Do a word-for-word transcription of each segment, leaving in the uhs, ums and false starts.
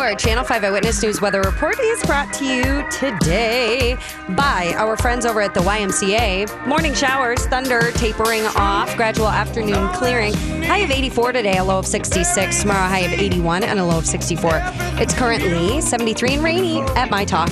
Our Channel five Eyewitness News Weather Report is brought to you today by our friends over at the Y M C A. Morning showers, thunder tapering off, gradual afternoon clearing. High of eighty-four today, a low of sixty-six. Tomorrow, high of eighty-one and a low of sixty-four. It's currently seventy-three and rainy at My Talk.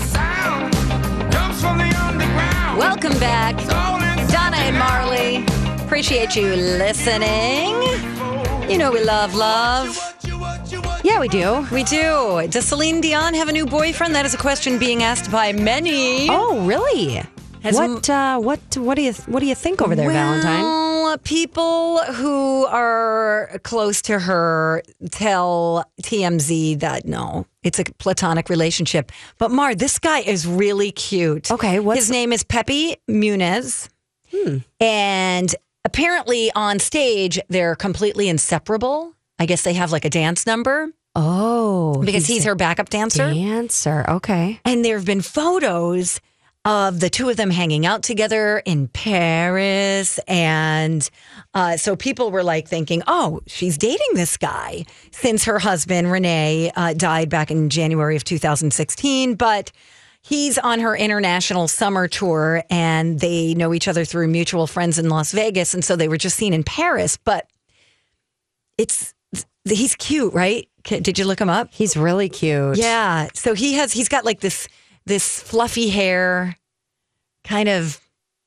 Welcome back, Donna and Marley. Appreciate you listening. You know we love love. Yeah, we do. We do. Does Celine Dion have a new boyfriend? That is a question being asked by many. Oh, really? Has what? Uh, what? What do you? What do you think over there, well, Valentine? People who are close to her tell T M Z that no, it's a platonic relationship. But Mar, this guy is really cute. Okay, what's his name is Pepe Munez, hmm. and apparently on stage they're completely inseparable. I guess they have like a dance number. Oh, because he's, he's her backup dancer. Dancer, okay. And there have been photos of the two of them hanging out together in Paris. And uh, so people were like thinking, oh, she's dating this guy since her husband, Renee, uh, died back in January of two thousand sixteen. But he's on her international summer tour and they know each other through mutual friends in Las Vegas. And so they were just seen in Paris. But it's he's cute, right? Did you look him up? He's really cute. Yeah. So he has, he's got like this, this fluffy hair, kind of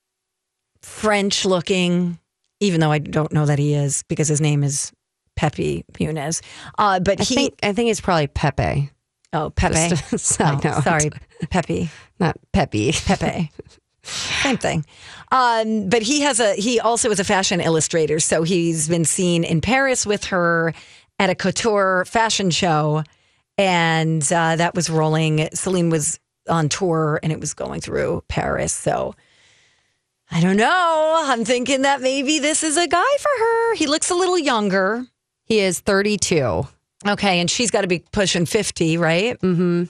French looking, even though I don't know that he is because his name is Pepe Munez. Uh, but I he, think, I think it's probably Pepe. Oh, Pepe. Just a side oh, note. sorry, Pepe. Not Pepe. Pepe. Same thing. Um, but he has a, he also is a fashion illustrator. So he's been seen in Paris with her at a couture fashion show. And uh, that was rolling. Celine was on tour and it was going through Paris. So I don't know. I'm thinking that maybe this is a guy for her. He looks a little younger. He is thirty-two. Okay. And she's got to be pushing fifty, right? Mm-hmm.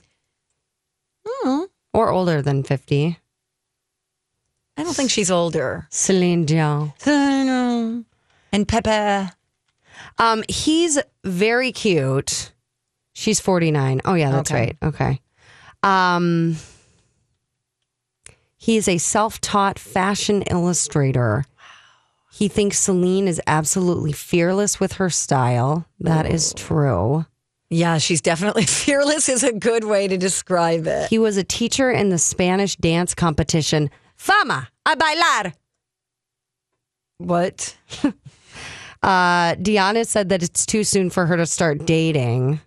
Hmm. Or older than fifty. I don't think she's older. Celine Dion. And Pepe. Um, he's very cute. She's forty-nine. Oh, yeah, that's Okay. right. Okay. Um, he's a self-taught fashion illustrator. He thinks Celine is absolutely fearless with her style. That oh. is true. Yeah, she's definitely fearless is a good way to describe it. He was a teacher in the Spanish dance competition Fama a bailar. What? uh, Diana said that it's too soon for her to start dating.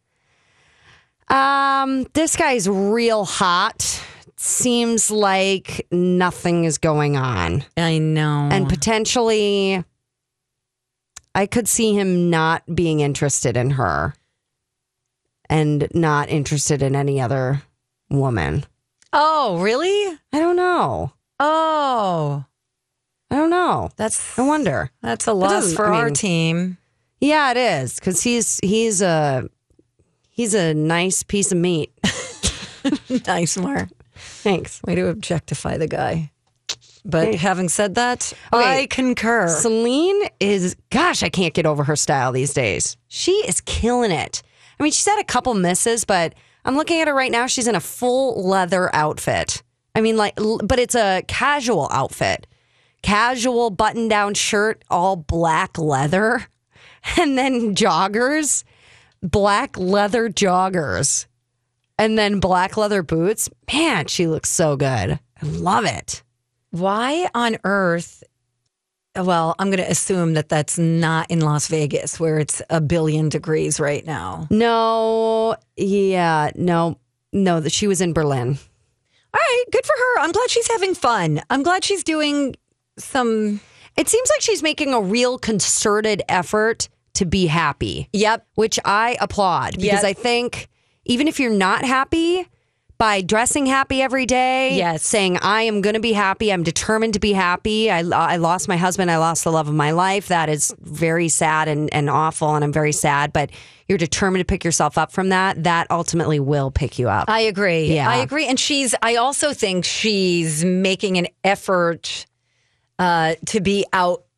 Um, this guy's real hot. Seems like nothing is going on. I know. And potentially, I could see him not being interested in her and not interested in any other woman. Oh, really? I don't know. Oh, I don't know. That's I wonder. That's a loss for I our mean, team. Yeah, it is because he's he's a he's a nice piece of meat. Nice, Mar. Thanks. Way to objectify the guy. But hey. having said that, okay. I concur. Celine is, gosh, I can't get over her style these days. She is killing it. I mean, she's had a couple misses, but I'm looking at her right now. She's in a full leather outfit. I mean, like, but it's a casual outfit. Casual button-down shirt, all black leather. And then joggers, black leather joggers. And then black leather boots. Man, she looks so good. I love it. Why on earth? Well, I'm going to assume that that's not in Las Vegas where it's a billion degrees right now. No, yeah, no, no, that she was in Berlin. All right, good for her. I'm glad she's having fun. I'm glad she's doing some. It seems like she's making a real concerted effort to be happy. Yep. Which I applaud because yep. I think even if you're not happy, by dressing happy every day, yes. saying, I am going to be happy, I'm determined to be happy. I, I lost my husband, I lost the love of my life. That is very sad and, and awful, and I'm very sad. But you're determined to pick yourself up from that. That ultimately will pick you up. I agree. Yeah. I agree. And she's, I also think she's making an effort uh, to be out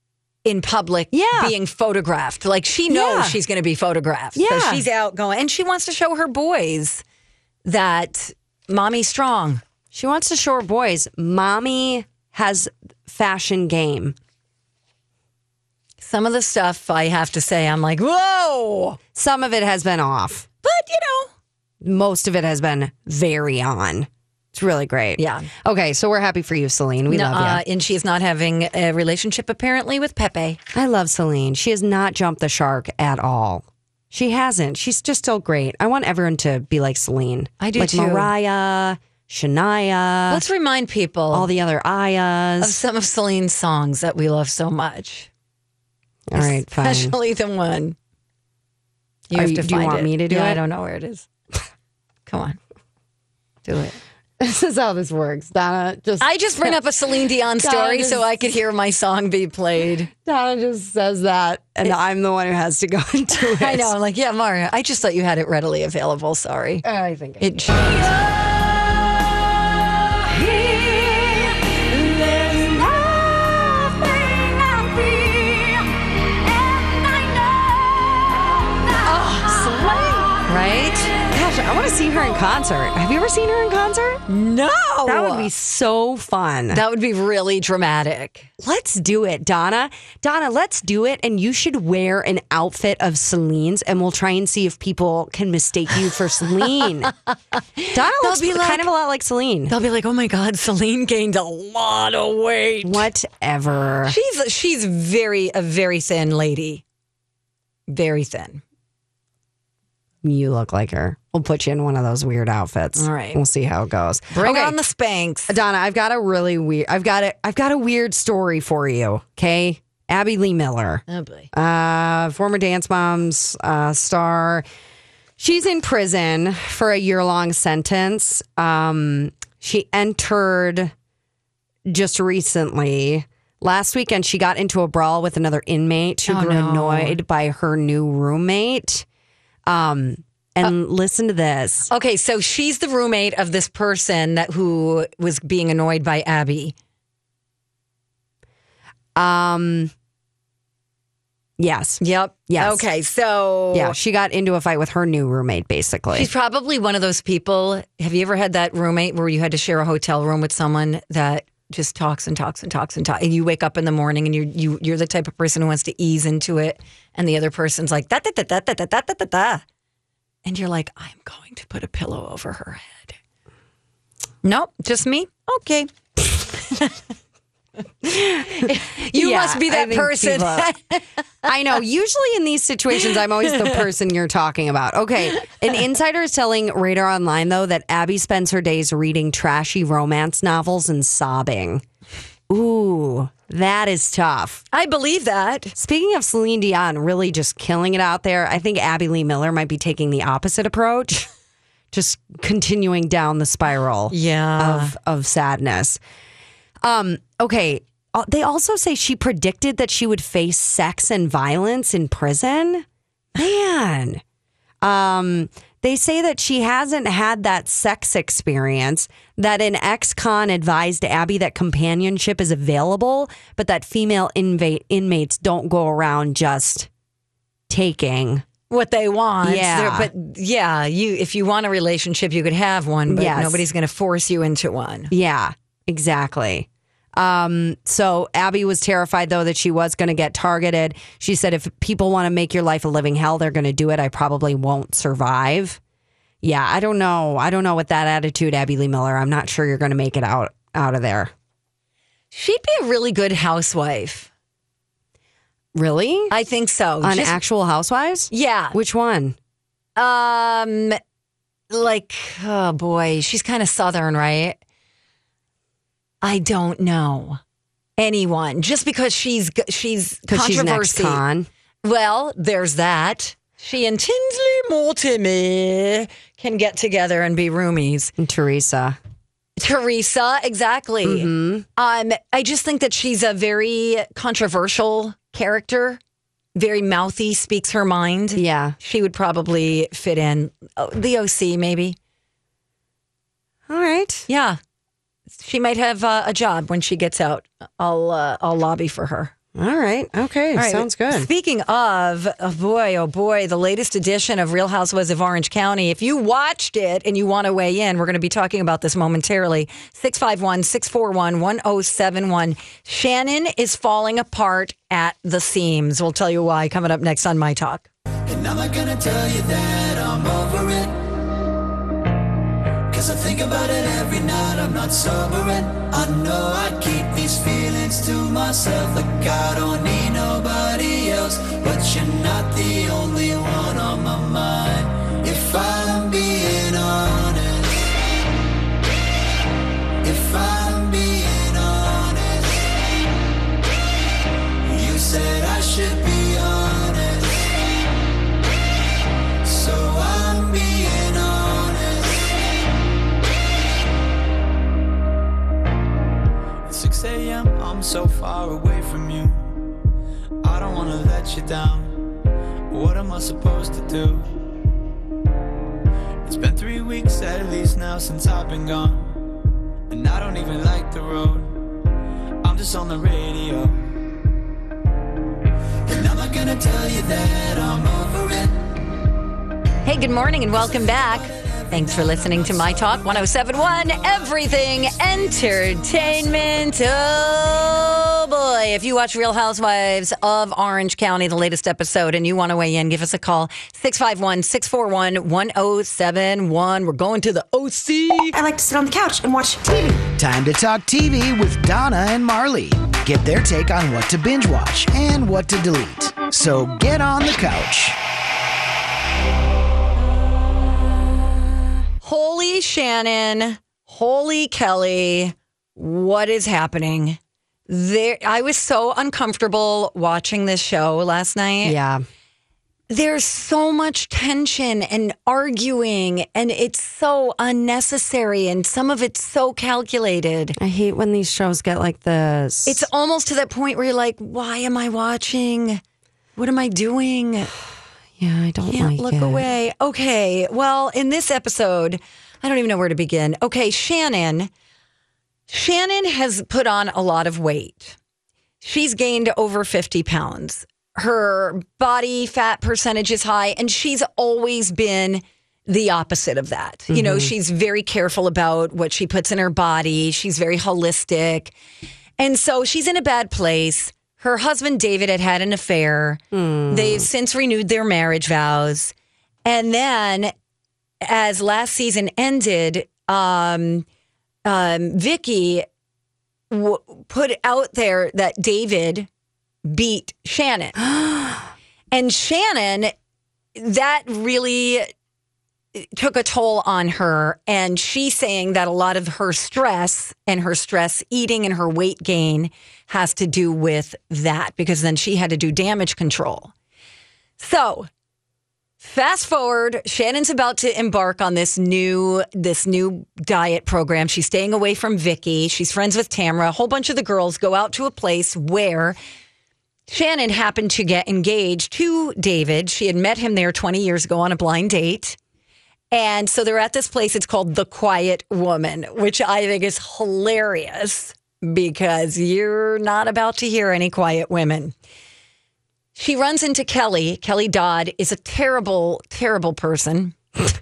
in public Yeah. being photographed. Like she knows Yeah. she's going to be photographed. Yeah. So she's out going, and she wants to show her boys that mommy's strong. She wants to show her boys, mommy has fashion game. Some of the stuff I have to say, I'm like, whoa. Some of it has been off. But, you know. Most of it has been very on. It's really great. Yeah. Okay, so we're happy for you, Celine. We No, love you. uh, and she's not having a relationship apparently with Pepe. I love Celine. She has not jumped the shark at all. She hasn't. She's just still great. I want everyone to be like Celine. I do like too. Mariah, Shania, Let's remind people all the other of Ayas. some of Celine's songs that we love so much. All right, fine. Especially the one. You Are have you- to do you find want it. me to do yeah, it? I don't know where it is. Come on. Do it. This is how this works, Donna. Just I just bring up a Celine Dion story just- so I could hear my song be played. Donna just says that, and I'm the one who has to go into it. I know. I'm like, yeah, Maria, I just thought you had it readily available. Sorry. I think I It changed. Right? Gosh, I want to see her in concert. Have you ever seen her in concert? No. That would be so fun. That would be really dramatic. Let's do it, Donna. Donna, let's do it. And you should wear an outfit of Celine's, and we'll try and see if people can mistake you for Celine. Donna looks be like- kind of a lot like Celine. They'll be like, oh my God, Celine gained a lot of weight. Whatever. She's she's very a very thin lady. Very thin. You look like her. We'll put you in one of those weird outfits. All right. We'll see how it goes. Bring Okay. on the Spanx. Donna, I've got a really weird I've got a I've got a weird story for you. Okay. Abby Lee Miller. Oh boy. Uh, former Dance Moms uh, star. She's in prison for a year long sentence. Um, she entered just recently. Last weekend, she got into a brawl with another inmate who Oh, grew no. annoyed by her new roommate. Um, and listen to this. Okay, so she's the roommate of this person that who was being annoyed by Abby. Um, yes. Yep. Yes. Okay, so Yeah, she got into a fight with her new roommate, basically. she's probably one of those people. Have you ever had that roommate where you had to share a hotel room with someone that just talks and talks and talks and talks, and you wake up in the morning and you you you're the type of person who wants to ease into it, and the other person's like da da da da da da da da da da, and you're like, I'm going to put a pillow over her head. Nope, just me. Okay. You Yeah, must be I that think person. people- I know. Usually in these situations, I'm always the person you're talking about. Okay. An insider is telling Radar Online, though, that Abby spends her days reading trashy romance novels and sobbing. Ooh, that is tough. I believe that. Speaking of Celine Dion really just killing it out there, I think Abby Lee Miller might be taking the opposite approach, just continuing down the spiral Yeah. of, of sadness. Um, okay. Uh, They also say she predicted that she would face sex and violence in prison. Man. Um, they say that she hasn't had that sex experience, that an ex-con advised Abby that companionship is available, but that female inva- inmates don't go around just taking. What they want. Yeah. They're- But yeah, you if you want a relationship, you could have one, but Yes. nobody's going to force you into one. Yeah, exactly. Um, so Abby was terrified, though, that she was going to get targeted. She said, if people want to make your life a living hell, they're going to do it. I probably won't survive. Yeah, I don't know. I don't know with that attitude, Abby Lee Miller. I'm not sure you're going to make it out, out of there. She'd be a really good housewife. Really? I think so. On Just- Actual Housewives? yeah. Which one? Um, like, oh boy, she's kind of Southern, right? I don't know anyone just because she's g- she's Because she's an controversy. ex-con. Well, there's that. She and Tinsley Mortimer can get together and be roomies. And Teresa. Teresa, exactly. Mm-hmm. Um, I just think that she's a very controversial character, very mouthy, speaks her mind. Yeah. She would probably fit in. Oh, the O C, maybe. All right. Yeah, she might have uh, a job when she gets out. I'll uh, I'll lobby for her. All right. Okay. All right. Sounds good. Speaking of, oh boy, oh boy, the latest edition of Real Housewives of Orange County. If you watched it and you want to weigh in, we're going to be talking about this momentarily. six five one, six four one, one oh seven one. Shannon is falling apart at the seams. We'll tell you why coming up next on My Talk. And I'm not gonna tell you that I'm over it, 'cause I think about it every night, I'm not sober and I know I keep these feelings to myself. Like I don't need nobody else, but you're not the only one on my mind. If I'm being honest, if I'm being honest, you said I should be honest, so I'm being honest. At six a.m. I'm so far away from you, I don't wanna let you down. What am I supposed to do? It's been three weeks at least now since I've been gone, and I don't even like the road, I'm just on the radio. And I'm not gonna tell you that I'm over it. Hey, good morning and welcome back. Thanks for listening to My Talk one oh seven one, Everything Entertainment. Oh, boy. If you watch Real Housewives of Orange County, the latest episode, and you want to weigh in, give us a call. six five one, six four one, one oh seven one. We're going to the O C. I like to sit on the couch and watch T V. Time to talk T V with Donna and Marley. Get their take on what to binge watch and what to delete. So get on the couch. Holy Shannon, holy Kelly, what is happening? There, I was so uncomfortable watching this show last night. Yeah. There's so much tension and arguing, and it's so unnecessary, and some of it's so calculated. I hate when these shows get like this. It's almost to that point where you're like, why am I watching? What am I doing? Yeah, I don't Can't like look it. away. Okay, well, in this episode, I don't even know where to begin. Okay, Shannon. Shannon has put on a lot of weight. She's gained over fifty pounds. Her body fat percentage is high, and she's always been the opposite of that. Mm-hmm. You know, she's very careful about what she puts in her body. She's very holistic. And so she's in a bad place. Her husband, David, had had an affair. Mm. They've since renewed their marriage vows. And then as last season ended, um, um, Vicky w- put out there that David beat Shannon. And Shannon, that really took a toll on her. And she's saying that a lot of her stress and her stress eating and her weight gain has to do with that, because then she had to do damage control. So fast forward, Shannon's about to embark on this new this new diet program. She's staying away from Vicky. She's friends with Tamra. A whole bunch of the girls go out to a place where Shannon happened to get engaged to David. She had met him there twenty years ago on a blind date. And so they're at this place. It's called The Quiet Woman, which I think is hilarious because you're not about to hear any quiet women. She runs into Kelly. Kelly Dodd is a terrible, terrible person.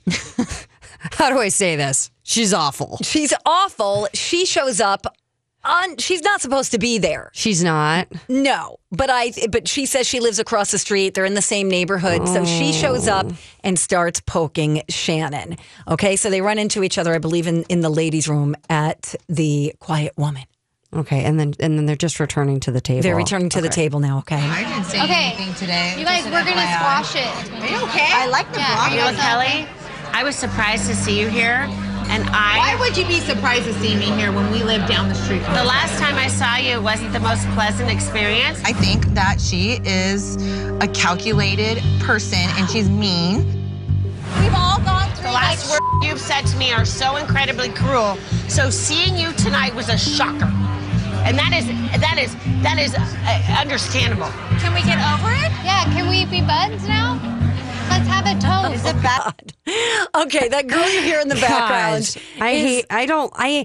How do I say this? She's awful. She's awful. She shows up on, she's not supposed to be there. She's not. No, but I. But she says she lives across the street. They're in the same neighborhood. Oh. So she shows up and starts poking Shannon. Okay, so they run into each other, I believe, in, in the ladies' room at The Quiet Woman. Okay, and then and then they're just returning to the table. They're returning to okay. the table now, okay? I didn't say Okay. anything today. You guys, Just we're an gonna F Y I. squash it. Are you okay? I like the Yeah, block. are You know, Okay. Kelly, I was surprised to see you here, and I. Why would you be surprised to see me here when we live down the street from The each last other? time I saw you, it wasn't the most pleasant experience. I think that she is a calculated person and she's mean. We've all gone through The last like words you've said to me are so incredibly cruel. So seeing you tonight was a shocker, and that is that is that is uh, understandable. Can we get over it? Yeah, can we be buds now? Let's have a toast. Is it bad? Okay, that girl you hear in the background. Gosh, I is- hate. I don't. I.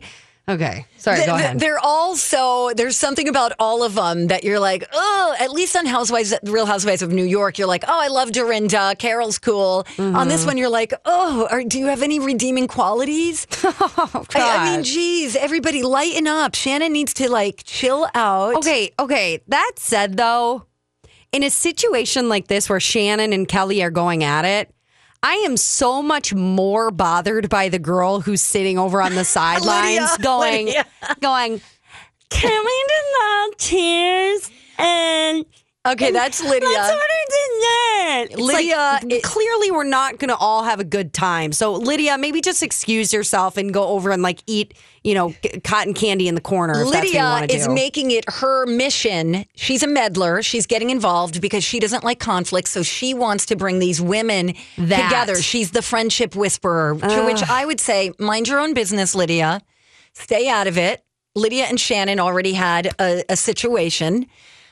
Okay. Sorry, go ahead. They're all so, there's something about all of them that you're like, oh, at least on Housewives, Real Housewives of New York, you're like, oh, I love Dorinda. Carol's cool. Mm-hmm. On this one, you're like, oh, are, do you have any redeeming qualities? Oh, I, I mean, God. geez, everybody lighten up. Shannon needs to like chill out. Okay, okay. That said, though, in a situation like this where Shannon and Kelly are going at it, I am so much more bothered by the girl who's sitting over on the sidelines Lydia, going, Lydia. going, can we do the tears? And Okay, that's Lydia. let's order dessert. It's Lydia, like, it- clearly we're not going to all have a good time. So Lydia, maybe just excuse yourself and go over and like eat, you know, c- cotton candy in the corner. If that's what you Lydia want to is do. making it her mission. She's a meddler. She's getting involved because she doesn't like conflict. So she wants to bring these women That. together. She's the friendship whisperer, to which I would say, mind your own business, Lydia. Stay out of it. Lydia and Shannon already had a, a situation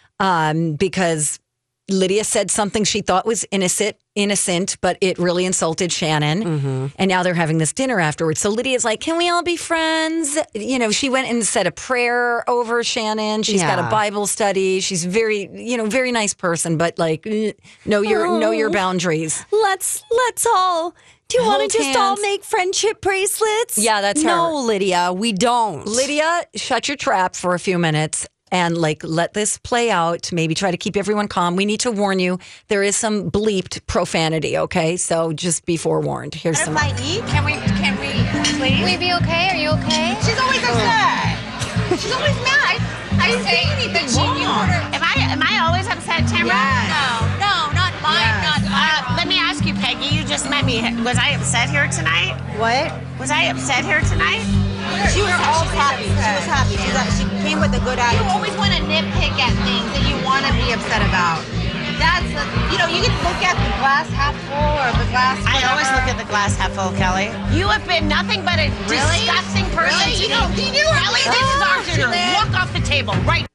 um, because Lydia said something she thought was innocent, innocent, but it really insulted Shannon. Mm-hmm. And now they're having this dinner afterwards. So Lydia's like, can we all be friends? You know, she went and said a prayer over Shannon. She's got Yeah. a Bible study. She's very, you know, very nice person, but like, eh, know your know your boundaries. Let's let's all. Do you want Hold to just all hands. make friendship bracelets? Yeah, that's her. No, Lydia, we don't. Lydia, shut your trap for a few minutes and like let this play out. Maybe try to keep everyone calm. We need to warn you. There is some bleeped profanity. Okay, so just be forewarned. Here's some. Can we, can we, please? Will we be okay? Are you okay? She's always upset. She's always mad. I didn't say anything wrong. Am I am I always upset, Tamara? Yes. No, no, not mine, Yes. not mine. Uh, let me ask you, Peggy. You just met me. Was I upset here tonight? What? Was I upset here tonight? She was always happy. She was happy. She, was, she came with a good You attitude. always want to nitpick at things that you want to be upset about. That's, the, you know, you can look at the glass half full or the glass. I always whatever. look at the glass half full, Kelly. You have been nothing but a Really? disgusting person Really? to You me. know, you knew Kelly, this is our Oh, dinner. Jeanette. Walk off the table right.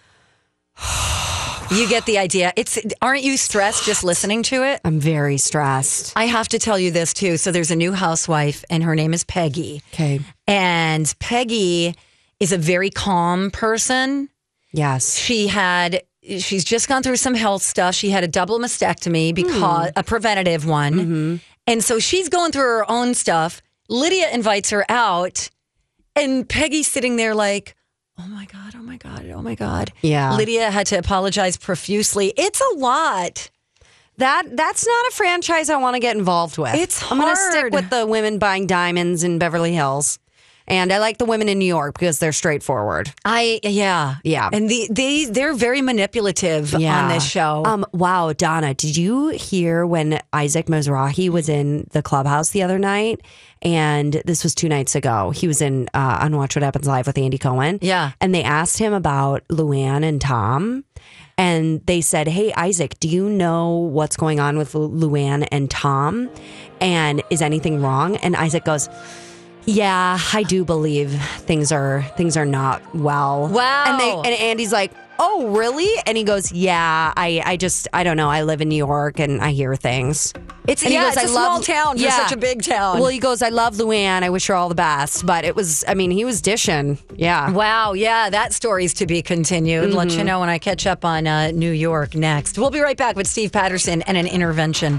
You get the idea. It's aren't you stressed just listening to it? I'm very stressed. I have to tell you this too. So there's a new housewife, and her name is Peggy. Okay. And Peggy is a very calm person. Yes. She had, she's just gone through some health stuff. She had a double mastectomy because a preventative one. And so she's going through her own stuff. Lydia invites her out, and Peggy's sitting there like, oh my God, oh my God, oh my God. Yeah. Lydia had to apologize profusely. It's a lot. That that's not a franchise I want to get involved with. It's I'm going to stick hard. with the women buying diamonds in Beverly Hills. And I like the women in New York because they're straightforward. I, yeah. Yeah. And the, they, they're very manipulative on this show. Um, wow, Donna, did you hear when Isaac Mizrahi was in the clubhouse the other night? And this was two nights ago. He was in uh, on Watch What Happens Live with Andy Cohen. Yeah. And they asked him about Luann and Tom. And they said, hey, Isaac, do you know what's going on with Lu- Luann and Tom? And is anything wrong? And Isaac goes, yeah, I do believe things are things are not well. Wow. And they and Andy's like, oh, really? And he goes, yeah, I, I just, I don't know. I live in New York and I hear things. It's, And he yeah, goes, it's I a love- small town for Yeah. such a big town. Well, he goes, I love Luann. I wish her all the best. But it was, I mean, he was dishing. Yeah. Wow, yeah, that story's to be continued. Let you know when I catch up on uh, New York next. We'll be right back with Steve Patterson and an intervention.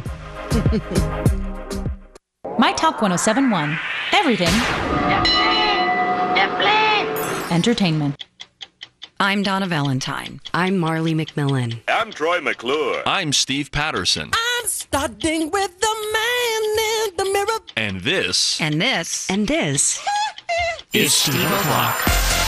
My Talk one oh seven point one. Everything. Entertainment. I'm Donna Valentine. I'm Marley McMillan. I'm Troy McClure. I'm Steve Patterson. I'm starting with the man in the mirror. And this And this And this is Steve O'Clock.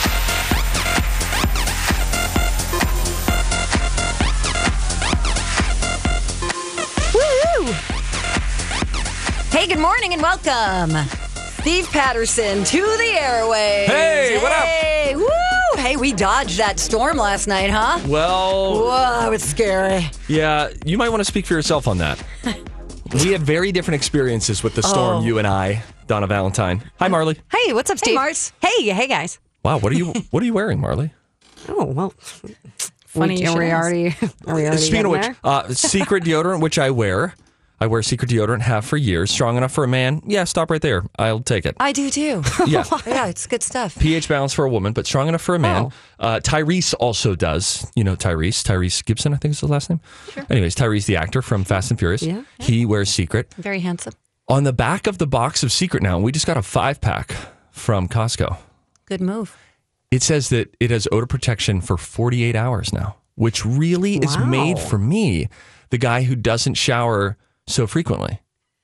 Woo! Hey, good morning and welcome. Steve Patterson to the airwaves. Hey, what up? Hey, woo! Hey, we dodged that storm last night, huh? Well, Whoa, it was scary. yeah, you might want to speak for yourself on that. We had very different experiences with the storm, Oh. you and I, Donna Valentine. Hi, Marley. Hey, what's up, Steve? Mars. Hey, hey, guys. Wow, what are you what are you wearing, Marley? Oh, well. Funny we, you are should we ask. already, are we already Speaking of which, getting uh, secret deodorant, which I wear. I wear Secret deodorant, have for years. Strong enough for a man? Yeah, stop right there. I'll take it. I do too. Yeah. Yeah, it's good stuff. pH balance for a woman, but strong enough for a man. Oh. Uh, Tyrese also does. You know Tyrese. Tyrese Gibson, I think is the last name. Sure. Anyways, Tyrese, the actor from Fast and Furious. Yeah. He wears Secret. Very handsome. On the back of the box of Secret now, we just got a five pack from Costco. Good move. It says that it has odor protection for forty-eight hours now, which really is Wow. made for me, the guy who doesn't shower so frequently.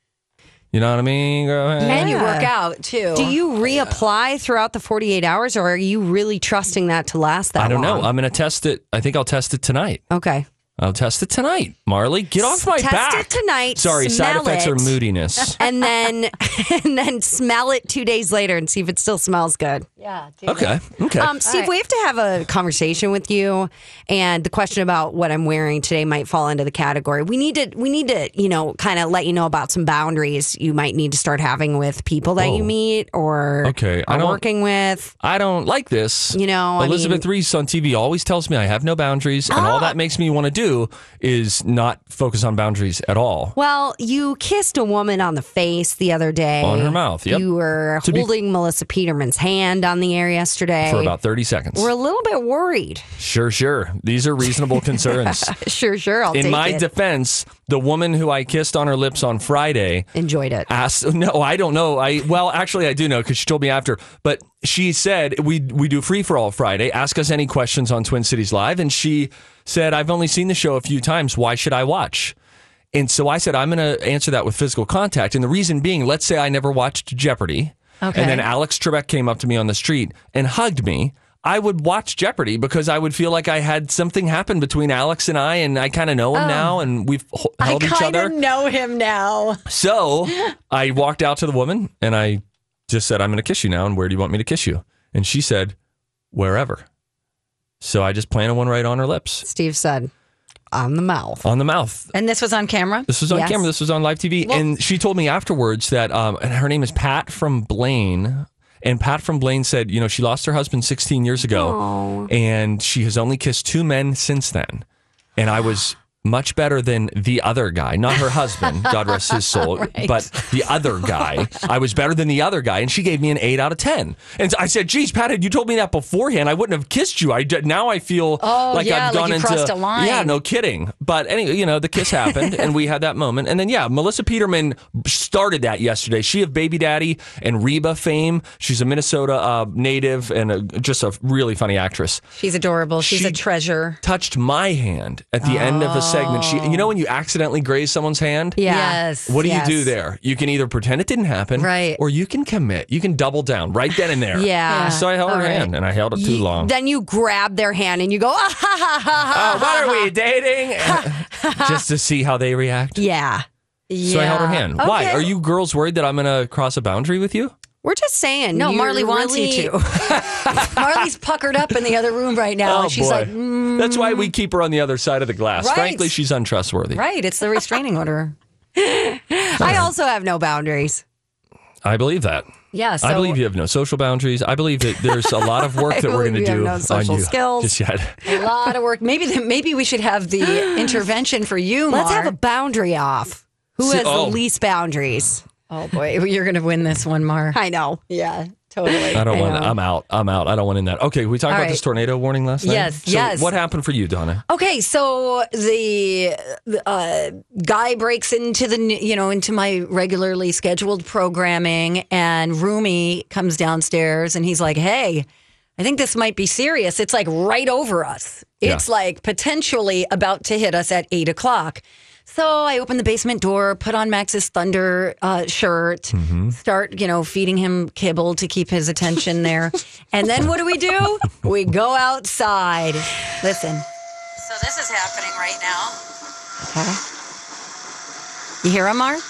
You know what I mean? Go ahead. And you work out too. Do you reapply throughout the forty-eight hours, or are you really trusting that to last that long? I don't know. I'm going to test it. I think I'll test it tonight. Okay. I'll test it tonight. Marley, get off my Test back. it tonight. Sorry, side smell effects it, are moodiness. and then and then smell it two days later and see if it still smells good. Yeah. do Okay. that. Okay. Um, Steve, right. we have to have a conversation with you, and the question about what I'm wearing today might fall into the category. We need to, we need to, you know, kind of let you know about some boundaries you might need to start having with people that Oh. you meet or Okay, I are don't- working with. I don't like this. You know, I Elizabeth mean- Reese on T V always tells me I have no boundaries, and all that makes me want to do is not focus on boundaries at all. Well, you kissed a woman on the face the other day. On her mouth, yep. You were To be- holding Melissa Peterman's hand on the air yesterday. For about thirty seconds. We're a little bit worried. Sure, sure. These are reasonable concerns. Sure, sure. I'll In take my it. defense, the woman who I kissed on her lips on Friday enjoyed it. asked, no, I don't know. I well, actually, I do know because she told me after. But she said we we do free for all Friday. Ask us any questions on Twin Cities Live, and she said, I've only seen the show a few times. Why should I watch? And so I said, I'm going to answer that with physical contact. And the reason being, let's say I never watched Jeopardy, Okay. and then Alex Trebek came up to me on the street and hugged me. I would watch Jeopardy because I would feel like I had something happen between Alex and I, and I kind of know him Oh. now, and we've h- I held each kind other. of know him now. So I walked out to the woman and I just said, I'm going to kiss you now. And where do you want me to kiss you? And she said, wherever. So I just planted one right on her lips. Steve said, on the mouth. On the mouth. And this was on camera? This was on Yes. camera. This was on live T V. Well- and she told me afterwards that, um, and her name is Pat from Blaine. And Pat from Blaine said, you know, she lost her husband sixteen years ago. Aw. And she has only kissed two men since then. And I was much better than the other guy, not her husband, God rest his soul, Right. but the other guy. I was better than the other guy, and she gave me an eight out of ten. And I said, geez, Pat, had you told me that beforehand, I wouldn't have kissed you. I did, now I feel Oh, like yeah, I've like gone you into crossed a line. Yeah, no kidding. But anyway, you know, the kiss happened, and we had that moment. And then yeah, Melissa Peterman started that yesterday. She of Baby Daddy and Reba fame. She's a Minnesota uh, native and a, just a really funny actress. She's adorable. She's She- a treasure. Touched my hand at the end of a segment. She, you know, when you accidentally graze someone's hand. Yeah. Yes. What do Yes. you do there? You can either pretend it didn't happen, Right. or you can commit. You can double down right then and there. Yeah. So I held her All right. hand, and I held it too Ye- long. Then you grab their hand and you go, ah, ha, ha, ha, ha, Oh, what ha, are we dating? Just to see how they react. Yeah. So I held her hand. Why? Okay. Are you girls worried that I'm going to cross a boundary with you? We're just saying. No, you're Marley wants really- you to. Marley's puckered up in the other room right now. Oh, and she's boy. like, mm, That's why we keep her on the other side of the glass. Right. Frankly, she's untrustworthy. right, it's the restraining order. I also have no boundaries. I believe that. Yeah, so I believe you have no social boundaries. I believe that there's a lot of work I that we're going to believe you do have no social on you. skills. Just yet. a lot of work. Maybe the, maybe we should have the intervention for you, Let's Mar. have a boundary off. Who See- has oh. the least boundaries? Oh boy, you're going to win this one, Mar. I know. Yeah, totally. I don't I want. know. I'm out. I'm out. I don't want in that. Okay, we talked All about right. this tornado warning last night. Yes, So yes. What happened for you, Donna? Okay, so the uh, guy breaks into the you know into my regularly scheduled programming, and Rumi comes downstairs, and he's like, "Hey, I think this might be serious. It's like right over us. It's Yeah. like potentially about to hit us at eight o'clock." So I open the basement door, put on Max's Thunder uh, shirt, start, you know, feeding him kibble to keep his attention there. And then what do we do? We go outside. Listen. So this is happening right now. Okay. You hear him, Mar?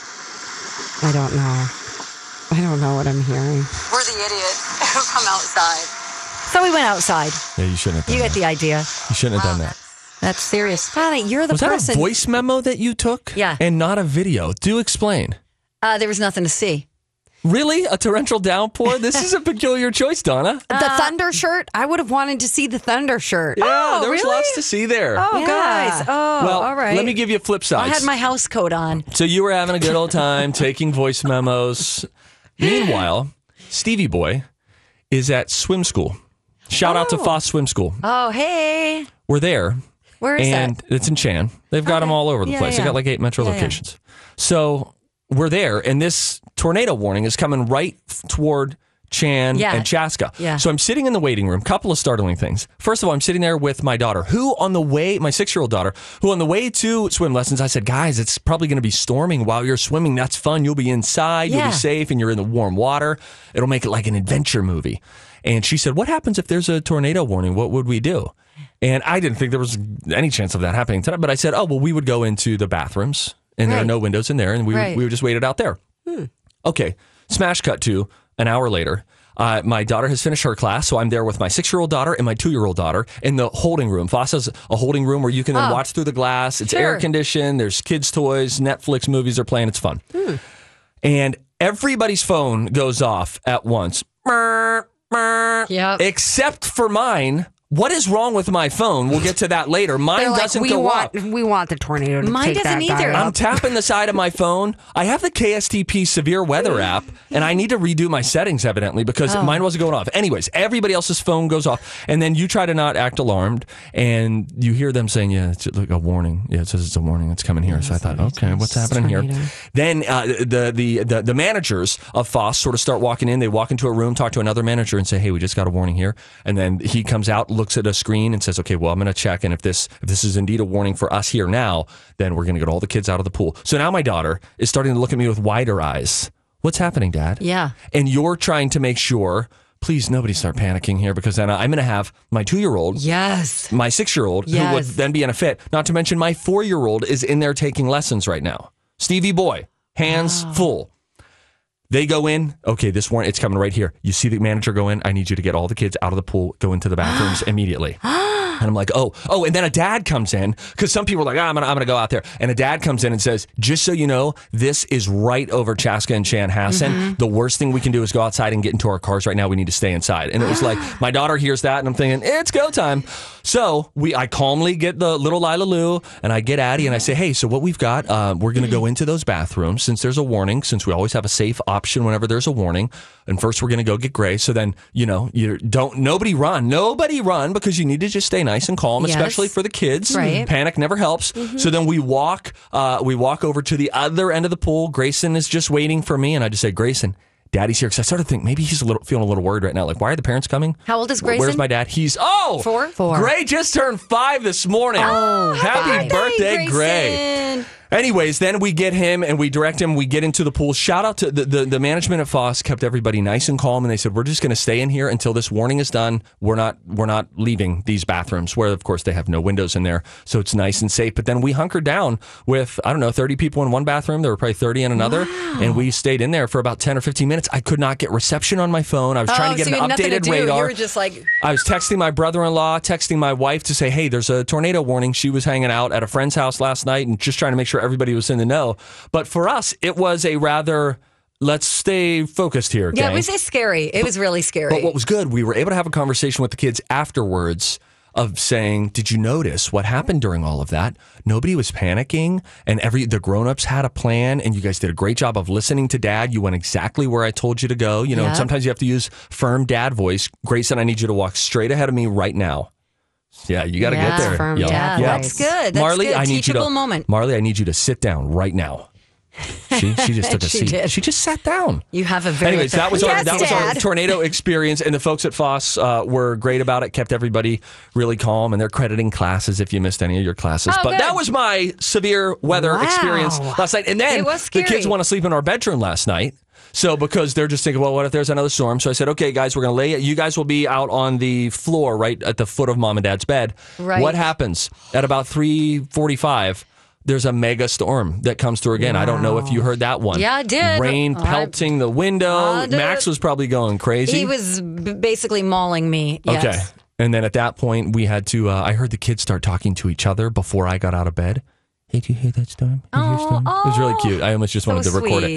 I don't know. I don't know what I'm hearing. We're the idiot who come outside. So we went outside. Yeah, you shouldn't have done You that. get the idea. You shouldn't have done that. That's serious. Donna, you're the Was that person. a voice memo that you took? Yeah. And not a video. Do explain. Uh, there was nothing to see. Really? A torrential downpour? This is a peculiar choice, Donna. The thunder shirt? I would have wanted to see the thunder shirt. Yeah, Oh, there was really? lots to see there. Oh, Yeah. guys. Oh, well, all right. let me give you a flip side. I had my house coat on. So you were having a good old time taking voice memos. Meanwhile, Stevie Boy is at swim school. Shout out to Oh. Foss Swim School. Oh, hey. We're there. Where is and that? it's in Chan. They've got them all over the Yeah, place. They yeah. got like eight metro Yeah, yeah. locations. So we're there, and this tornado warning is coming right f- toward Chan Yeah. and Chaska. Yeah. So I'm sitting in the waiting room. Couple of startling things. First of all, I'm sitting there with my daughter, who on the way, my six-year-old daughter, who on the way to swim lessons, I said, guys, it's probably going to be storming while you're swimming. That's fun. You'll be inside. You'll Yeah. be safe, and you're in the warm water. It'll make it like an adventure movie. And she said, what happens if there's a tornado warning? What would we do? And I didn't think there was any chance of that happening tonight. But I said, oh, well, we would go into the bathrooms, and there are Right. no windows in there, and we, Right. would, we would just wait it out there. Okay, smash cut to an hour later. Uh, my daughter has finished her class, so I'm there with my six-year-old daughter and my two-year-old daughter in the holding room. Foss has a holding room where you can then Oh. watch through the glass. It's Sure. air conditioned. There's kids' toys. Netflix movies are playing. It's fun. And everybody's phone goes off at once. Yep. Except for mine. What is wrong with my phone? We'll get to that later. Mine They're like, doesn't we go want, up. we want the tornado to Mine take doesn't that guy either. out. I'm tapping the side of my phone. I have the K S T P severe weather app, and I need to redo my settings evidently because Oh. mine wasn't going off. Anyways, everybody else's phone goes off, and then you try to not act alarmed, and you hear them saying, "Yeah, it's like a warning. Yeah, it says it's a warning. It's coming here." So I thought, okay, what's happening here? Then uh, the, the the the managers of Foss sort of start walking in. They walk into a room, talk to another manager, and say, "Hey, we just got a warning here." And then he comes out, looks at a screen, and says, "Okay, well, I'm going to check, and if this if this is indeed a warning for us here now, then we're going to get all the kids out of the pool." So now my daughter is starting to look at me with wider eyes. What's happening, Dad? Yeah. And you're trying to make sure, please, nobody start panicking here, because then I'm going to have my two-year-old, Yes. my six-year-old, who would Yes. then be in a fit. Not to mention my four-year-old is in there taking lessons right now. Stevie Boy, hands full. They go in. Okay, this warning, it's coming right here. You see the manager go in. I need you to get all the kids out of the pool, go into the bathrooms immediately. And I'm like, oh, oh, and then a dad comes in, because some people are like, ah, I'm gonna, I'm gonna go out there. And a dad comes in and says, just so you know, this is right over Chaska and Chanhassen. Mm-hmm. The worst thing we can do is go outside and get into our cars right now. We need to stay inside. And it was like, my daughter hears that, and I'm thinking, it's go time. So we, I calmly get the little Lila Lou, and I get Addie, and I say, hey, so what we've got, uh, we're gonna go into those bathrooms since there's a warning, since we always have a safe option whenever there's a warning. And first we're gonna go get Gray. So then, you know, you don't, nobody run, nobody run, because you need to just stay nice and calm, Yes. especially for the kids. Right. Panic never helps. So then we walk, uh, we walk over to the other end of the pool. Grayson is just waiting for me, and I just say, Grayson, Daddy's here. Because I started to think maybe he's a little feeling a little worried right now. Like, why are the parents coming? How old is Where's Grayson? my dad? He's oh Four? Four. Gray just turned five this morning. Oh, happy birthday, Gray! Grayson. Anyways, then we get him and we direct him. We get into the pool. Shout out to the, the, the management at Foss, kept everybody nice and calm, and they said, we're just going to stay in here until this warning is done. We're not we're not leaving these bathrooms, where of course they have no windows in there, so it's nice and safe. But then we hunkered down with, I don't know, thirty people in one bathroom. There were probably thirty in another, Wow. and we stayed in there for about ten or fifteen minutes. I could not get reception on my phone. I was trying Oh, to get so you an had nothing to updated do. radar. You were just like, I was texting my brother-in-law, texting my wife to say, hey, there's a tornado warning. She was hanging out at a friend's house last night and just trying to make sure everybody was in the know. But for us, it was a rather, let's stay focused here, yeah, gang. it was it's scary. It was really scary. But what was good, we were able to have a conversation with the kids afterwards of saying, did you notice what happened during all of that? Nobody was panicking, and every the grown-ups had a plan, and you guys did a great job of listening to Dad. You went exactly where I told you to go. You know, Yep. sometimes you have to use firm dad voice. Grayson, I need you to walk straight ahead of me right now. Yeah, you got to Yeah, get there. firm yo. dad yeah, voice. that's good. That's Marley, good. I need you Teachable to moment. Marley, I need you to sit down right now. She she just took a She seat. did. She just sat down. You have a very. Anyways, that was our Yes, that was our Dad. tornado experience, and the folks at Foss uh, were great about it. Kept everybody really calm, and they're crediting classes if you missed any of your classes. Oh, but good. that was my severe weather Wow. experience last night. And then It was the scary. kids want to sleep in our bedroom last night. So because they're just thinking, well, what if there's another storm? So I said, okay, guys, we're going to lay it. You guys will be out on the floor right at the foot of Mom and Dad's bed. Right. What happens at about three forty-five? There's a mega storm that comes through again. I don't know if you heard that one. Yeah, I did. Rain I- pelting the window. I did. Max was probably going crazy. He was b- basically mauling me. Yes. Okay. And then at that point, we had to, uh, I heard the kids start talking to each other before I got out of bed. Hey, did you hear that storm? Did you hear Oh, storm? It was really cute. I almost just so wanted to record sweet. it.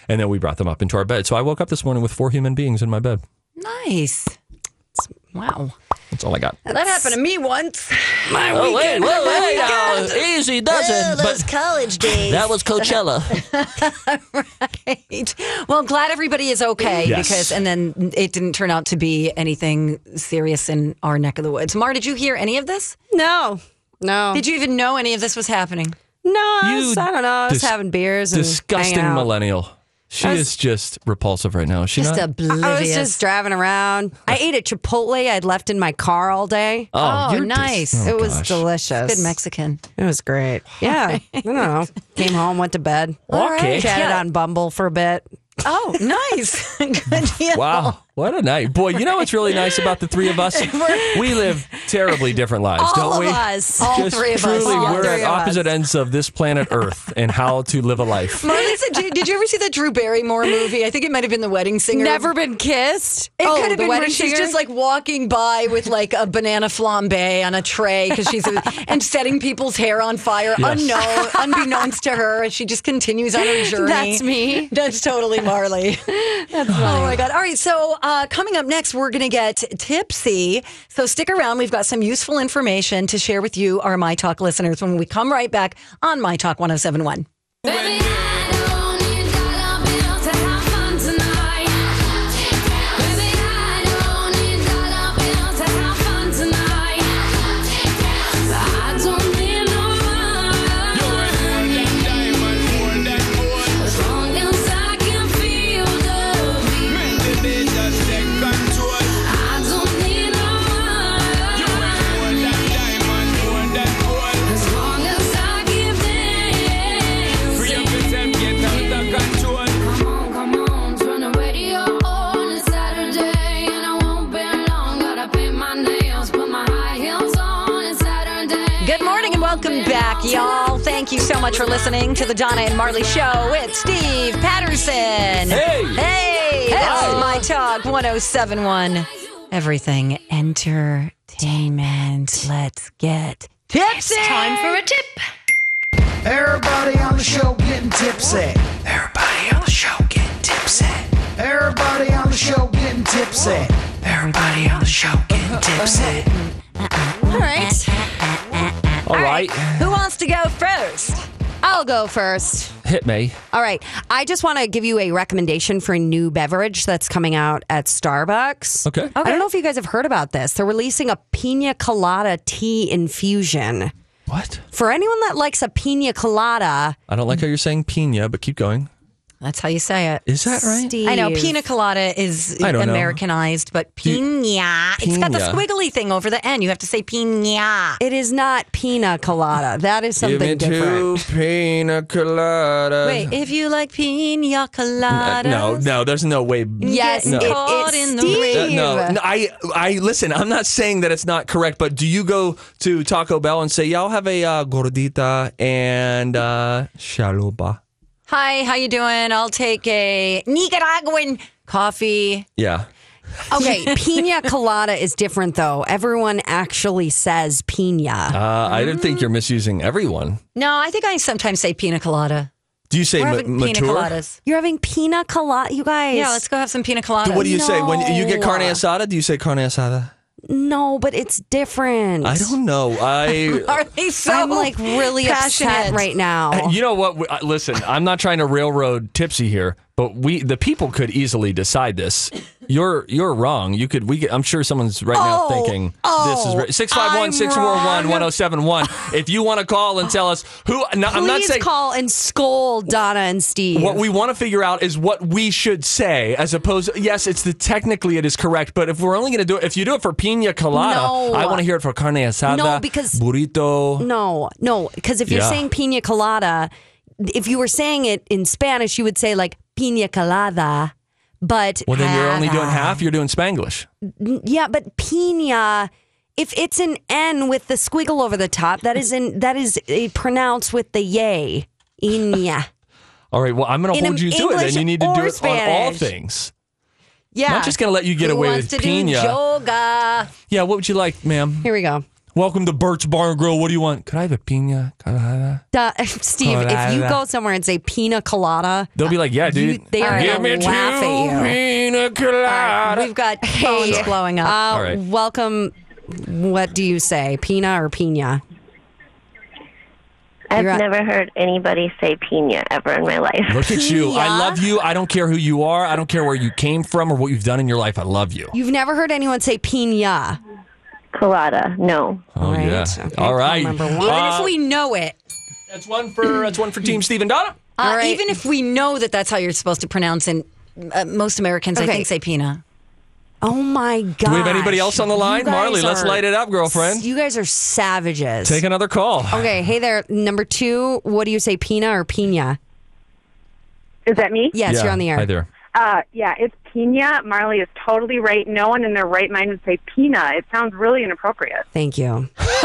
And then we brought them up into our bed. So I woke up this morning with four human beings in my bed. Nice. Wow. That's all I got. That happened to me once. My Oh, wait, weekend. whoa, My wait, weekend. now, easy does it. Oh, those But college days. that was Coachella. Right. Well, glad everybody is okay Yes. because, and then it didn't turn out to be anything serious in our neck of the woods. Mar, did you hear any of this? No, no. Did you even know any of this was happening? No, I, was, You I don't know. I was dis- having beers and Disgusting hanging out. millennial. She I was- is just repulsive right now. Is she Just not? oblivious. I was just driving around. I ate at Chipotle I'd left in my car all day. Oh, you're dis- nice. oh, it was gosh. delicious. Good Mexican. It was great. Yeah. I don't know. Came home, went to bed. Okay. Chatted Yeah. on Bumble for a bit. Oh, nice. Good deal. Wow, what a night. Boy, you know what's really nice about the three of us? We live terribly different lives, All don't of we? us. All Just three of us. truly, All we're three at of us. opposite ends of this planet Earth and how to live a life. Marlisa, did, did you ever see the Drew Barrymore movie? I think it might have been The Wedding Singer. Never been kissed. It oh, could have the been wedding where she's singer? just like walking by with like a banana flambe on a tray because she's and setting people's hair on fire, Yes. unknown, unbeknownst to her. And she just continues on her journey. That's me. That's totally Marley. That's Oh funny. my God. All right. So, uh, coming up next, we're going to get tipsy. So, stick around. We've got some useful information to share with you, our My Talk listeners, when we come right back on My Talk one oh seven one. Good morning and welcome back, y'all. Thank you so much for listening to the Donna and Marley Show with Steve Patterson. Hey! Hey! That's My Talk one oh seven one. Everything entertainment. Let's get tipsy. Time for a tip. Everybody on the show getting tipsy. Everybody on the show getting tipsy. Everybody on the show getting tipsy. Everybody on the show getting tipsy. All right. All right. Who wants to go first? I'll go first. Hit me. All right. I just want to give you a recommendation for a new beverage that's coming out at Starbucks. Okay. I don't know if you guys have heard about this. They're releasing a pina colada tea infusion. What? For anyone that likes a pina colada, I don't like how you're saying pina, but keep going. That's how you say it. Is that right? Steve. I know pina colada is I don't know. Americanized, but pina, it's got the Pina. squiggly thing over the N. You have to say pina. It is not pina colada. That is something Give me different. two pina coladas. Wait, if you like pina Uh, coladas. no, no, there's no way. Yes, Getting it, caught it's in the Steve. Uh, no, no, I, I listen. I'm not saying that it's not correct, but do you go to Taco Bell and say, "Yeah, I'll have a uh, gordita and uh, chalupa"? Hi, how you doing? I'll take a Nicaraguan coffee. Yeah. Okay, pina colada is different though. Everyone actually says pina. Uh, I didn't think you're misusing everyone. No, I think I sometimes say pina colada. Do you say We're ma- having pina mature? coladas. You're having pina colada, you guys. Yeah, let's go have some pina coladas. What do you say when you get No. carne asada? Do you say carne asada? No, but it's different. I don't know. I. Are they so I'm like really upset passionate right now. You know what? We- uh, Listen, I'm not trying to railroad Tipsy here, but we the people could easily decide this. You're you're wrong. You could. We. Could, I'm sure someone's right now Oh, thinking this is oh, right. six five one, six four one, one oh seven one. If you want to call and tell us who, no, I'm not Please saying. call and scold Donna and Steve. What we want to figure out is what we should say, as opposed. Yes, it's the technically it is correct, but if we're only going to do it, if you do it for pina colada, No. I want to hear it for carne asada. No, because- burrito. No, no, because if you're Yeah. saying pina colada, if you were saying it in Spanish, you would say like pina colada. But Well, then you're only doing half. You're doing Spanglish. yeah, but pina. If it's an N with the squiggle over the top, that is in that is uh, pronounced with the yay. Inya. All right. Well, I'm going to In hold you to it. Then English you need to do or it on all Spanish. things. Yeah. I'm not just going to let you get Who away wants with to do pina. yoga? Yeah. What would you like, ma'am? Here we go. Welcome to Bert's Bar and Grill. What do you want? Could I have a pina colada? Duh, Steve, if you go somewhere and say pina colada, they'll be like, yeah, dude. You, they are Give going me to laugh two at you. pina colada. We've got phones Hey, blowing up. Uh, All right. Welcome. What do you say, pina or pina? I've You're on- never heard anybody say pina ever in my life. Look at you. I Pina? love you. I don't care who you are. I don't care where you came from or what you've done in your life. I love you. You've never heard anyone say pina. Colada, no. Oh, All right. yeah. Okay, All right. call number one. Even Uh, if we know it. That's one for that's one for Team Steve and Donna. Uh, All right. Even if we know that that's how you're supposed to pronounce it, uh, most Americans, I Okay. think, say pina. Oh my god! Do we have anybody else on the line? Marley, let's light it up, girlfriend. You guys are savages. Take another call. Okay, hey there. Number two, what do you say, pina or pina? Is that me? Yes, Yeah. you're on the air. Hi there. Uh, yeah, it's pina. Marley is totally right. No one in their right mind would say pina. It sounds really inappropriate. Thank you.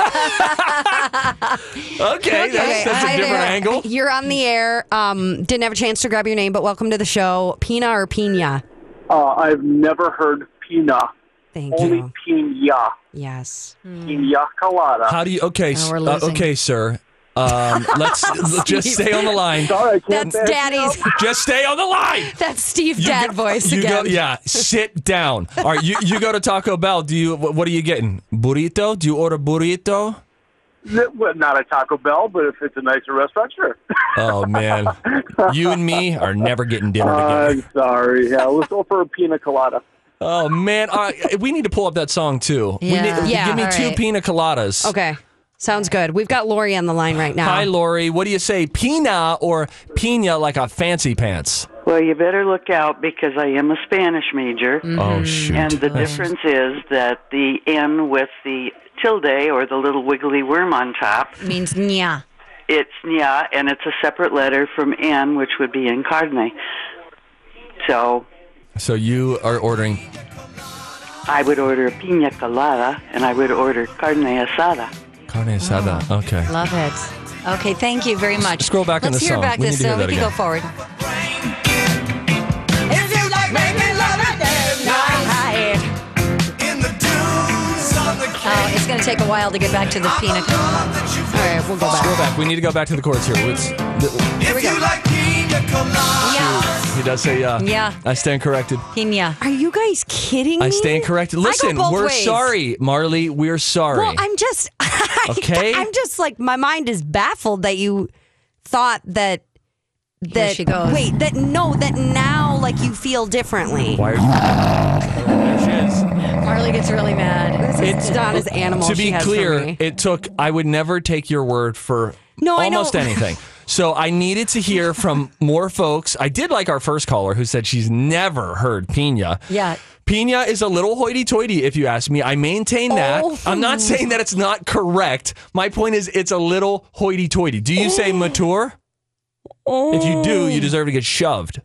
Okay, that's, that's a hi different there. angle. You're on the air. Um, didn't have a chance to grab your name, but welcome to the show. Pina or pina? Uh, I've never heard pina. Thank Only you. pina. Yes. Pina colada. How do you? Okay, s- we're uh, losing. okay, sir. Um, let's, let's just stay on the line. Sorry, I can't That's back you Daddy's. up. Just stay on the line. That's Steve You Dad go- voice you again. Go, yeah, sit down. All right, you, you go to Taco Bell. Do you? What what are you getting? Burrito? Do you order burrito? Well, not at Taco Bell, but if it's a nicer restaurant, sure. Oh man, you and me are never getting dinner together. I'm sorry. Yeah, let's go for a pina colada. Oh man, all right, we need to pull up that song too. We Yeah. need, Yeah, give me all two right. pina coladas. Okay. Sounds good. We've got Lori on the line right now. Hi, Lori. What do you say, pina or pina like a fancy pants? Well, you better look out because I am a Spanish major. Oh shoot! And the difference is that the N with the tilde or the little wiggly worm on top, Means nya. it's ña, and it's a separate letter from N, which would be in carne. So So you are ordering. I would order pina colada, and I would order carne asada. Carne asada. Okay. Love it. Okay, thank you very much. Scroll back in Let's the hear song. back We this need to hear so we that can go again. forward. If you like making love at night in the dunes on the Oh, it's going to take a while to get back to the pina colada. All right, we'll go back. Scroll back. We need to go back to the chords here. Let's, If you like pina colada. Yeah, he does say, uh, Yeah. I stand corrected. pina. Are you guys kidding me? I stand corrected. I go Listen, both we're ways. sorry, Marley. We're sorry. Well, I'm just Okay. I'm just like my mind is baffled that you thought that that she goes. wait that no that now like you feel differently. Why are there she is. Marley gets really mad. This is Donna's animal. To she be has for clear, me. it took, I would never take your word for No, I know. almost anything. So I needed to hear from more folks. I did like our first caller who said she's never heard pina. Yeah. Pina is a little hoity-toity, if you ask me. I maintain that. Oh. I'm not saying that it's not correct. My point is it's a little hoity-toity. Do you say mature? If you do, you deserve to get shoved.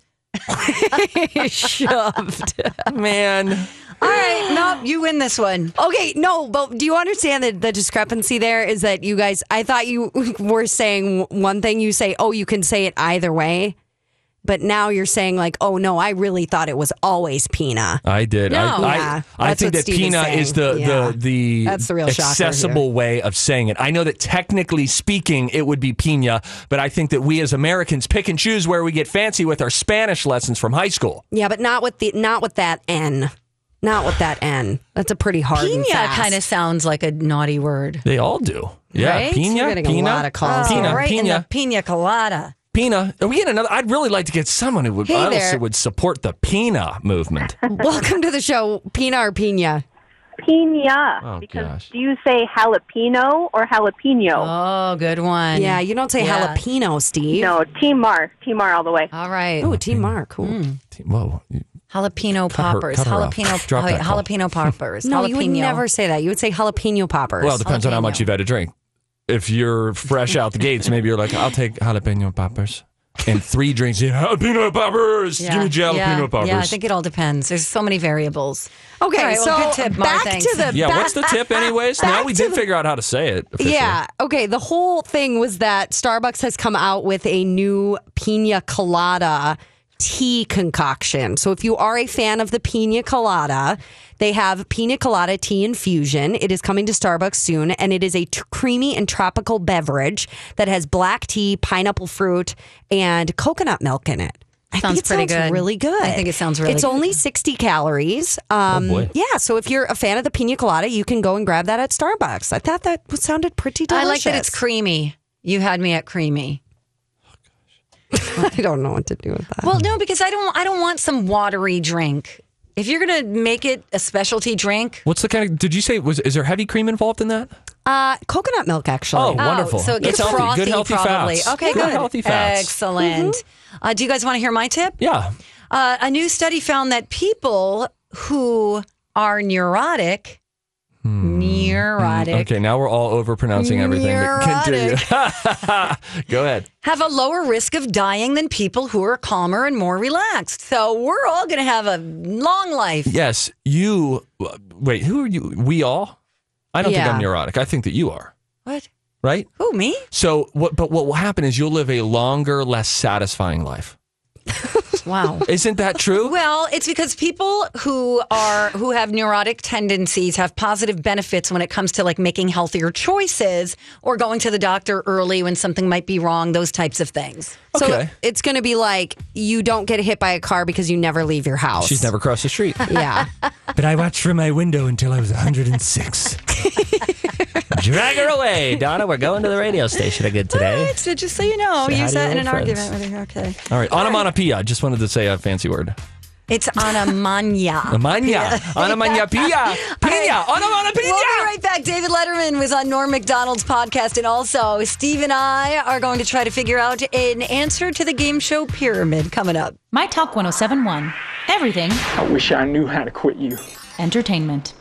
Shoved. Man. All right, no, you win this one. Okay, no, but do you understand that the discrepancy there is that you guys, I thought you were saying one thing, you say, oh, you can say it either way. But now you're saying like, oh no, I really thought it was always pina. I did. No. I, Yeah, I, I that's think what that Steve is pina saying. is the, Yeah. the, the That's the real shocker accessible here. way of saying it. I know that technically speaking, it would be pina, but I think that we as Americans pick and choose where we get fancy with our Spanish lessons from high school. Yeah, but not with the not with that N. Not with that N. That's a pretty hard and Pina fast. kind of sounds like a naughty word. They all do. Yeah, Right? pina, You're getting a pina, lot of calls. pina, Oh, right in pina, the pina colada. pina. Are we getting another? I'd really like to get someone who would Hey honestly there. would support the pina movement. Welcome to the show, Pina or Pina? Pina. Oh, because gosh. do you say jalapeno or jalapeno? Oh, good one. Yeah, you don't say Yeah. jalapeno, Steve. No, Team Mar. Team Mar all the way. All right. Oh, Team Mark. Cool. Whoa. Jalapeno Cut her- poppers. cut her off. jalapeno Drop oh, that call. jalapeno poppers. No, jalapeno. you would never say that. You would say jalapeno poppers. Well, it depends on how Jalapeno. much you've had to drink. If you're fresh out the gates, maybe you're like, I'll take jalapeno poppers. And three drinks, yeah, jalapeno poppers. Yeah, Give me jalapeno yeah, poppers. Yeah, I think it all depends. There's so many variables. Okay, All right, so well, good tip, Mar, back thanks. to the yeah, back, what's the tip, anyways? Now back we to did the- figure out how to say it. Officially. Yeah. Okay. The whole thing was that Starbucks has come out with a new pina colada tea concoction. So if you are a fan of the pina colada, they have pina colada tea infusion. It is coming to Starbucks soon, and it is a t- creamy and tropical beverage that has black tea, pineapple fruit, and coconut milk in it. I Sounds think it pretty sounds good. really good. I think it sounds really It's good. only sixty calories. Um, Oh, boy. Yeah, so if you're a fan of the pina colada, you can go and grab that at Starbucks. I thought that sounded pretty delicious. I like that it's creamy. You had me at creamy. I don't know what to do with that. Well, no, because I don't. I don't want some watery drink. If you're gonna make it a specialty drink, What's the kind of? Did you say was? Is there heavy cream involved in that? Uh, coconut milk, actually. Oh, wonderful. so it That's gets healthy. frothy, Good healthy probably. fats. Okay, Good good, healthy fats. Excellent. Uh, do you guys want to hear my tip? Yeah. Uh, a new study found that people who are neurotic, neurotic, Okay, now we're all overpronouncing everything. But continue. Go ahead. have a lower risk of dying than people who are calmer and more relaxed. So we're all going to have a long life. Yes, you. Wait, who are you? We all? I don't think Yeah. I'm neurotic. I think that you are. What? Right? Who, me? So what? But what will happen is you'll live a longer, less satisfying life. Wow. Isn't that true? Well, it's because people who are who have neurotic tendencies have positive benefits when it comes to like making healthier choices or going to the doctor early when something might be wrong, those types of things. So Okay. it's going to be like you don't get hit by a car because you never leave your house. She's never crossed the street. Yeah. But I watched from my window until I was one hundred six. Drag her away, Donna. We're going to the radio station again today. Right, so just so you know, Say hi use to your that in old an friends. argument with her. Okay. All right. Onomatopoeia. Just wanted to say a fancy word. It's Anamanya. Amanya. Onomatopoeia. Pina. Onomatopoeia. We'll be right back. David Letterman was on Norm Macdonald's podcast, and also Steve and I are going to try to figure out an answer to the game show pyramid coming up. My Talk ten seventy-one. Everything I wish I knew how to quit you. entertainment.